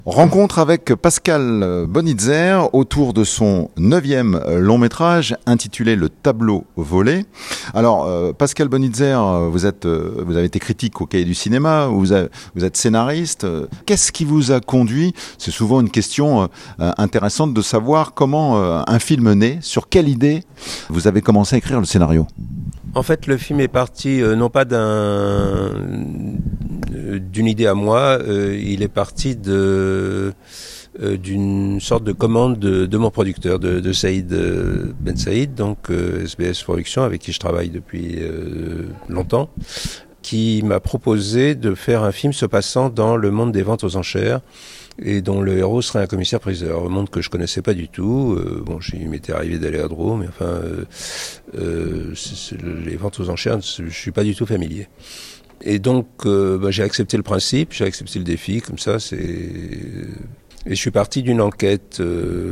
Rencontre avec Pascal Bonitzer autour de son 9e long métrage intitulé Le tableau volé. Alors Pascal Bonitzer, vous avez été critique au Cahier du cinéma, vous êtes scénariste. Qu'est-ce qui vous a conduit? C'est souvent une question intéressante de savoir comment un film naît, sur quelle idée vous avez commencé à écrire le scénario. En fait, le film est parti non pas d'une idée à moi, il est parti d'une sorte de commande de mon producteur, de Saïd Ben Saïd, donc SBS Productions, avec qui je travaille depuis longtemps, qui m'a proposé de faire un film se passant dans le monde des ventes aux enchères, et dont le héros serait un commissaire-priseur, un monde que je connaissais pas du tout. Il m'était arrivé d'aller à Drôme, mais enfin, les ventes aux enchères, je suis pas du tout familier. Et donc, j'ai accepté le principe, j'ai accepté le défi, comme ça, et je suis parti d'une enquête,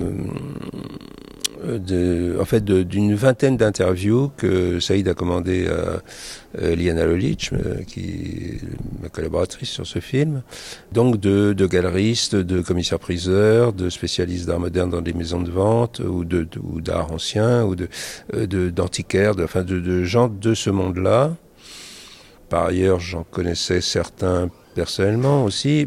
d'une vingtaine d'interviews que Saïd a commandé à Liana Lolic, qui est ma collaboratrice sur ce film. Donc de galeristes, de commissaires-priseurs, de spécialistes d'art moderne dans des maisons de vente, ou d'art ancien, ou d'antiquaires, de gens de ce monde-là. Par ailleurs, j'en connaissais certains personnellement aussi.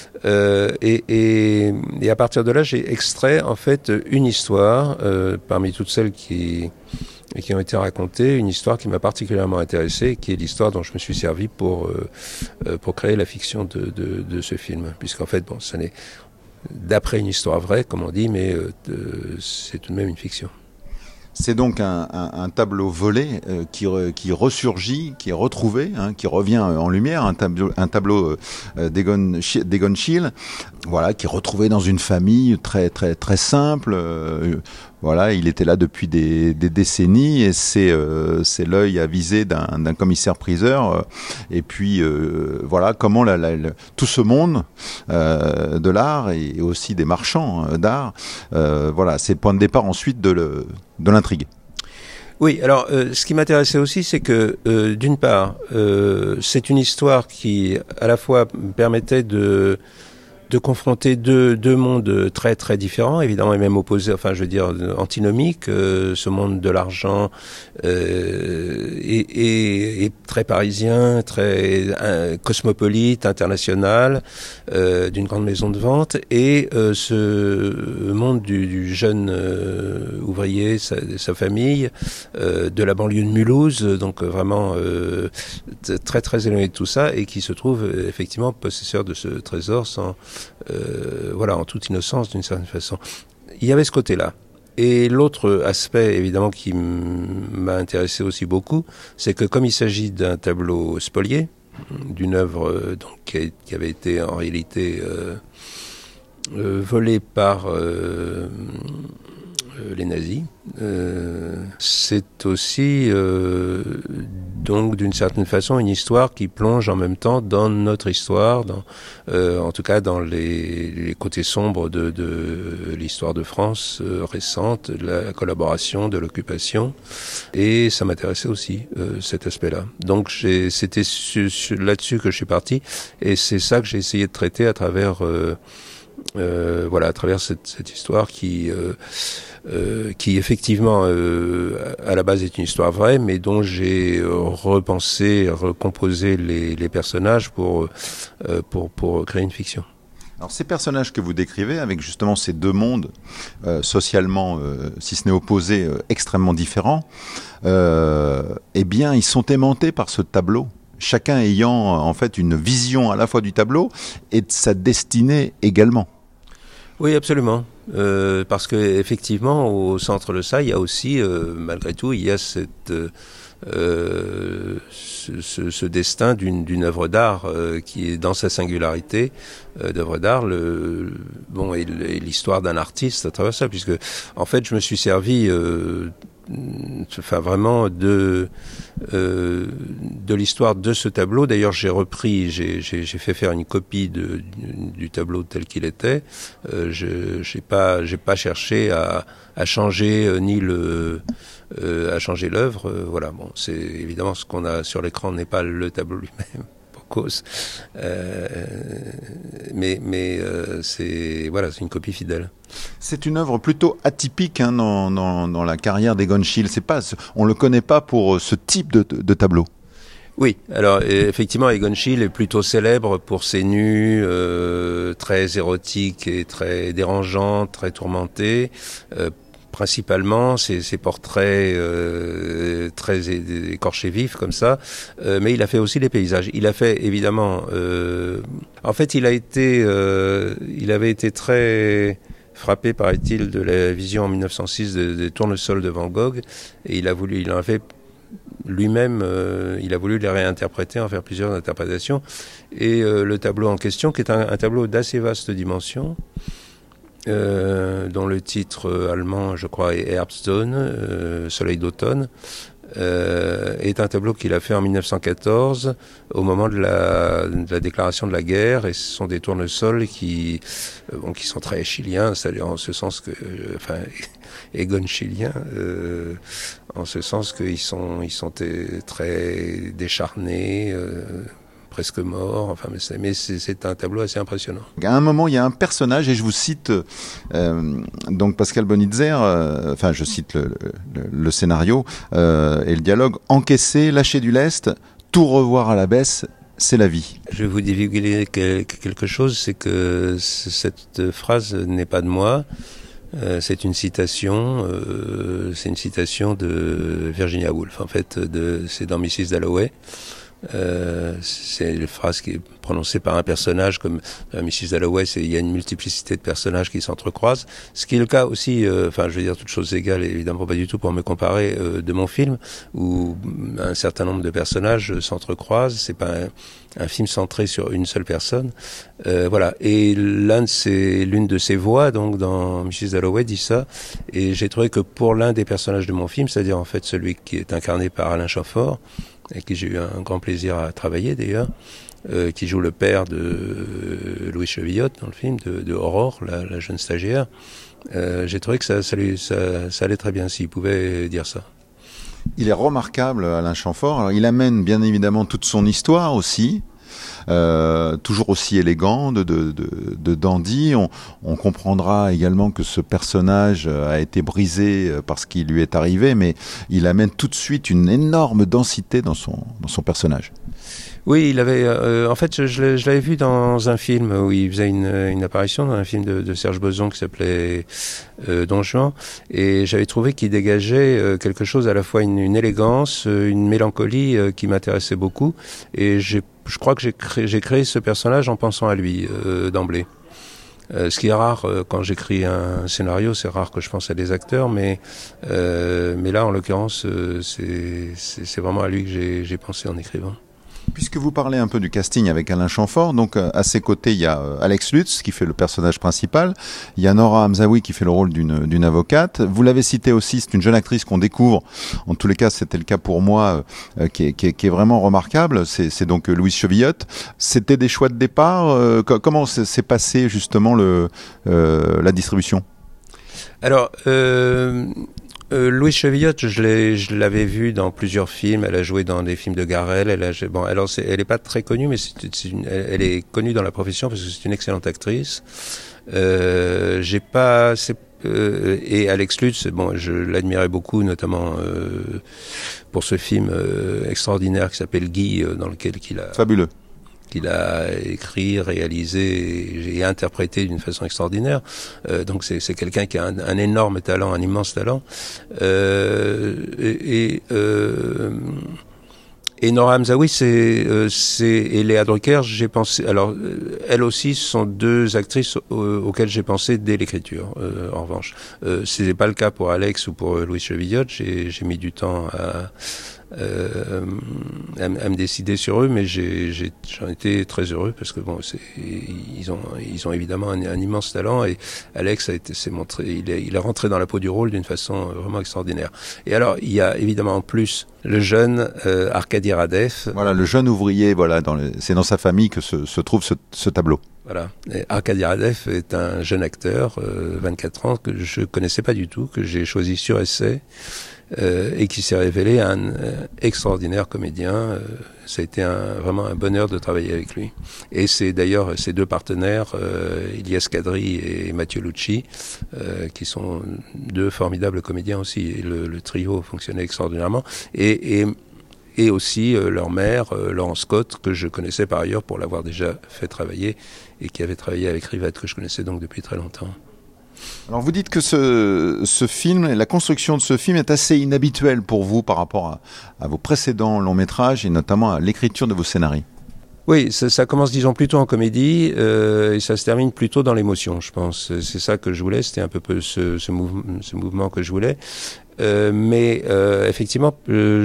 Et à partir de là, j'ai extrait en fait une histoire parmi toutes celles qui ont été racontées, une histoire qui m'a particulièrement intéressé, qui est l'histoire dont je me suis servi pour créer la fiction de ce film, puisqu'en fait, ça n'est d'après une histoire vraie, comme on dit, mais c'est tout de même une fiction. C'est donc un tableau volé qui ressurgit, qui est retrouvé, qui revient en lumière, un tableau d'Egon Schiele, voilà, qui est retrouvé dans une famille très très très simple. Voilà, il était là depuis des décennies, et c'est l'œil avisé d'un commissaire-priseur. Et puis voilà comment tout ce monde de l'art et aussi des marchands d'art, voilà, c'est le point de départ ensuite de l'intrigue. Oui, alors ce qui m'intéressait aussi, c'est que d'une part, c'est une histoire qui à la fois permettait de confronter deux mondes très très différents, évidemment, et même opposés, antinomiques, ce monde de l'argent est très parisien, très cosmopolite, international, d'une grande maison de vente, et ce monde du jeune ouvrier, sa famille, de la banlieue de Mulhouse, donc vraiment très très éloigné de tout ça, et qui se trouve effectivement possesseur de ce trésor en toute innocence d'une certaine façon. Il y avait ce côté-là. Et l'autre aspect, évidemment, qui m'a intéressé aussi beaucoup, c'est que comme il s'agit d'un tableau spolié, d'une œuvre qui avait été en réalité volée par les nazis, c'est aussi donc d'une certaine façon une histoire qui plonge en même temps dans notre histoire, en tout cas dans les côtés sombres de l'histoire de France récente, de la collaboration, de l'occupation, et ça m'intéressait aussi cet aspect-là. Donc c'était là-dessus que je suis parti, et c'est ça que j'ai essayé de traiter à travers à travers cette histoire qui effectivement à la base est une histoire vraie, mais dont j'ai recomposé les personnages pour créer une fiction. Alors ces personnages que vous décrivez, avec justement ces deux mondes socialement, si ce n'est opposés, extrêmement différents, ils sont aimantés par ce tableau. Chacun ayant en fait une vision à la fois du tableau et de sa destinée également. Oui, absolument. Parce que effectivement, au centre de ça, il y a aussi, malgré tout, il y a ce destin d'une œuvre d'art qui est dans sa singularité d'œuvre d'art, et l'histoire d'un artiste à travers ça, puisque en fait, je me suis servi vraiment de l'histoire de ce tableau. D'ailleurs, j'ai fait faire une copie du tableau tel qu'il était. J'ai pas cherché à changer à changer l'œuvre. C'est évidemment ce qu'on a sur l'écran n'est pas le tableau lui-même. cause. Mais c'est une copie fidèle. C'est une œuvre plutôt atypique dans la carrière d'Egon Schiele. On le connaît pas pour ce type de tableau. Oui, alors effectivement, Egon Schiele est plutôt célèbre pour ses nus très érotiques et très dérangeants, très tourmentés. Principalement, ces portraits très écorchés vifs comme ça, mais il a fait aussi des paysages. Il a fait évidemment. En fait, il avait été très frappé, paraît-il, de la vision en 1906 des tournesols de Van Gogh, et il a voulu les réinterpréter, en faire plusieurs interprétations. Et le tableau en question, qui est un tableau d'assez vaste dimension, dont le titre allemand, je crois, est Herbstsonne, Soleil d'automne, est un tableau qu'il a fait en 1914, au moment de la déclaration de la guerre, et ce sont des tournesols qui sont très chiliens, c'est-à-dire en ce sens que, Egon chilien, en ce sens qu'ils sont très décharnés, presque mort, mais c'est un tableau assez impressionnant. À un moment, il y a un personnage, et je vous cite donc Pascal Bonitzer, je cite le scénario et le dialogue: encaisser, lâcher du lest, tout revoir à la baisse, c'est la vie. Je vais vous divulguer quelque chose, c'est que cette phrase n'est pas de moi. C'est une citation de Virginia Woolf. En fait, c'est dans Mrs. Dalloway. C'est une phrase qui est prononcée par un personnage comme Mrs. Dalloway. Il y a une multiplicité de personnages qui s'entrecroisent, ce qui est le cas aussi, je veux dire, toutes choses égales, évidemment pas du tout pour me comparer, de mon film, où un certain nombre de personnages s'entrecroisent. C'est pas un film centré sur une seule personne, voilà. Et l'une de ses voix, donc dans Mrs. Dalloway, dit ça. Et j'ai trouvé que pour l'un des personnages de mon film, c'est-à-dire en fait celui qui est incarné par Alain Chamfort, et qui j'ai eu un grand plaisir à travailler d'ailleurs, qui joue le père de Louis Chevillotte dans le film, de Aurore, la jeune stagiaire. J'ai trouvé que ça allait très bien s'il pouvait dire ça. Il est remarquable, Alain Chamfort. Alors, il amène bien évidemment toute son histoire aussi. Toujours aussi élégant, de dandy. On comprendra également que ce personnage a été brisé par ce qui lui est arrivé, mais il amène tout de suite une énorme densité dans son personnage. Oui, il avait. En fait, je l'avais vu dans un film où il faisait une apparition dans un film de Serge Boson qui s'appelait Don Juan, et j'avais trouvé qu'il dégageait quelque chose, à la fois une élégance, une mélancolie qui m'intéressait beaucoup, et je crois que j'ai créé ce personnage en pensant à lui d'emblée. Ce qui est rare quand j'écris un scénario, c'est rare que je pense à des acteurs, mais là, en l'occurrence, c'est vraiment à lui que j'ai pensé en écrivant. Puisque vous parlez un peu du casting avec Alain Chamfort, donc à ses côtés il y a Alex Lutz qui fait le personnage principal, il y a Nora Hamzaoui qui fait le rôle d'une avocate. Vous l'avez cité aussi, c'est une jeune actrice qu'on découvre. En tous les cas, c'était le cas pour moi, qui est vraiment remarquable. C'est donc Louise Chevillotte. C'était des choix de départ. Comment s'est passé justement la distribution? Alors. Louise Chevillotte, je l'avais vue dans plusieurs films. Elle a joué dans des films de Garrel. Elle est pas très connue, mais elle est connue dans la profession parce que c'est une excellente actrice. Et Alex Lutz, je l'admirais beaucoup, notamment pour ce film extraordinaire qui s'appelle Guy, dans lequel fabuleux. Qu'il a écrit, réalisé et interprété d'une façon extraordinaire. Donc c'est quelqu'un qui a un énorme talent, un immense talent. Et Nora Hamzaoui, et Léa Drucker, j'ai pensé. Alors, elles aussi sont deux actrices auxquelles j'ai pensé dès l'écriture. En revanche, c'est pas le cas pour Alex ou pour Louise Chevillotte. J'ai mis du temps à me décider sur eux, mais j'en étais très heureux parce que ils ont évidemment un immense talent, et Alex s'est montré, il est rentré dans la peau du rôle d'une façon vraiment extraordinaire. Et alors il y a évidemment en plus le jeune Arkady Radev. Voilà, le jeune ouvrier. Voilà, c'est dans sa famille que se trouve ce tableau. Voilà. Et Arkady Radev est un jeune acteur, 24 ans, que je connaissais pas du tout, que j'ai choisi sur essai. et qui s'est révélé un extraordinaire comédien. Ça a été vraiment un bonheur de travailler avec lui. Et c'est d'ailleurs ses deux partenaires, Ilyes Kadri et Mathieu Lucci, qui sont deux formidables comédiens aussi. Et le trio fonctionnait extraordinairement. Et aussi leur mère, Laurence Scott, que je connaissais par ailleurs pour l'avoir déjà fait travailler et qui avait travaillé avec Rivette, que je connaissais donc depuis très longtemps. Alors vous dites que ce film, la construction de ce film est assez inhabituelle pour vous par rapport à vos précédents longs métrages et notamment à l'écriture de vos scénarios. Oui, ça commence disons plutôt en comédie et ça se termine plutôt dans l'émotion, je pense. C'est ça que je voulais, c'était un peu ce mouvement que je voulais. Mais effectivement,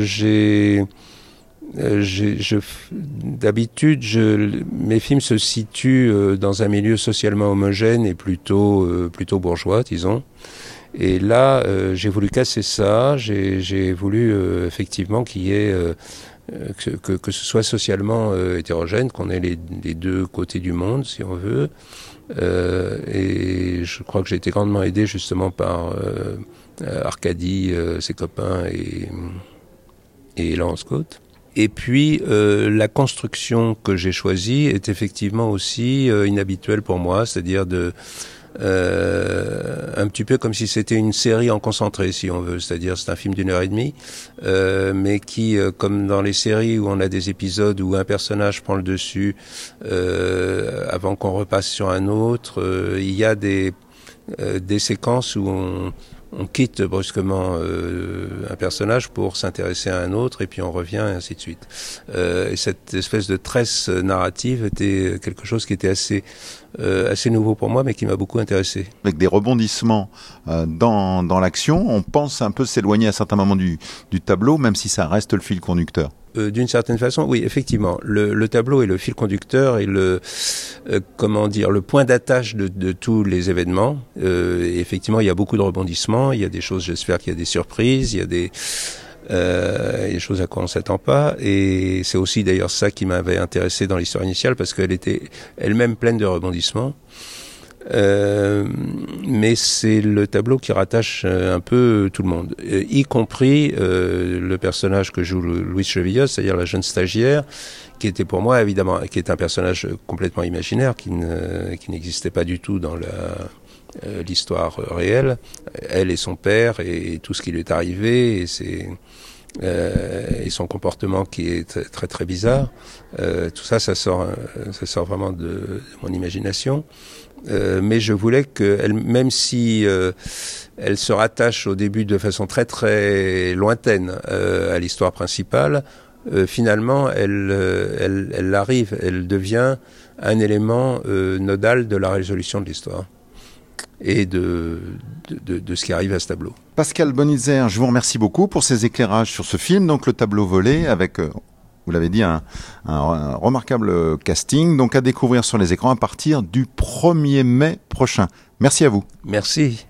d'habitude, mes films se situent dans un milieu socialement homogène et plutôt bourgeois, disons. Et là, j'ai voulu casser ça. J'ai voulu effectivement qu'il y ait que ce soit socialement hétérogène, qu'on ait les deux côtés du monde, si on veut. Et je crois que j'ai été grandement aidé justement par Arcadie, ses copains et Laurence Scott. Et puis la construction que j'ai choisie est effectivement aussi inhabituelle pour moi, c'est-à-dire un petit peu comme si c'était une série en concentré, si on veut, c'est-à-dire c'est un film d'1h30, mais qui, comme dans les séries où on a des épisodes où un personnage prend le dessus avant qu'on repasse sur un autre, il y a des séquences où on quitte brusquement un personnage pour s'intéresser à un autre et puis on revient et ainsi de suite. Et cette espèce de tresse narrative était quelque chose qui était assez nouveau pour moi mais qui m'a beaucoup intéressé. Avec des rebondissements dans l'action, on pense un peu s'éloigner à certains moments du tableau même si ça reste le fil conducteur. D'une certaine façon, oui, effectivement. Le tableau est le fil conducteur et le point d'attache de tous les événements. Et effectivement, il y a beaucoup de rebondissements. Il y a des choses, j'espère qu'il y a des surprises. Il y a des choses à quoi on s'attend pas. Et c'est aussi d'ailleurs ça qui m'avait intéressé dans l'histoire initiale parce qu'elle était elle-même pleine de rebondissements. Mais c'est le tableau qui rattache un peu tout le monde, y compris le personnage que joue Louis Chevillos, c'est-à-dire la jeune stagiaire, qui était pour moi évidemment, qui est un personnage complètement imaginaire, qui n'existait pas du tout dans l'histoire réelle. Elle et son père et tout ce qui lui est arrivé et son comportement qui est très très, très bizarre. Tout ça sort vraiment de mon imagination. Mais je voulais qu'elle, même si elle se rattache au début de façon très très lointaine à l'histoire principale, finalement elle devient un élément nodal de la résolution de l'histoire et de ce qui arrive à ce tableau. Pascal Bonitzer, je vous remercie beaucoup pour ces éclairages sur ce film, donc Le Tableau volé, avec vous l'avez dit, un remarquable casting, donc à découvrir sur les écrans à partir du 1er mai prochain. Merci à vous. Merci.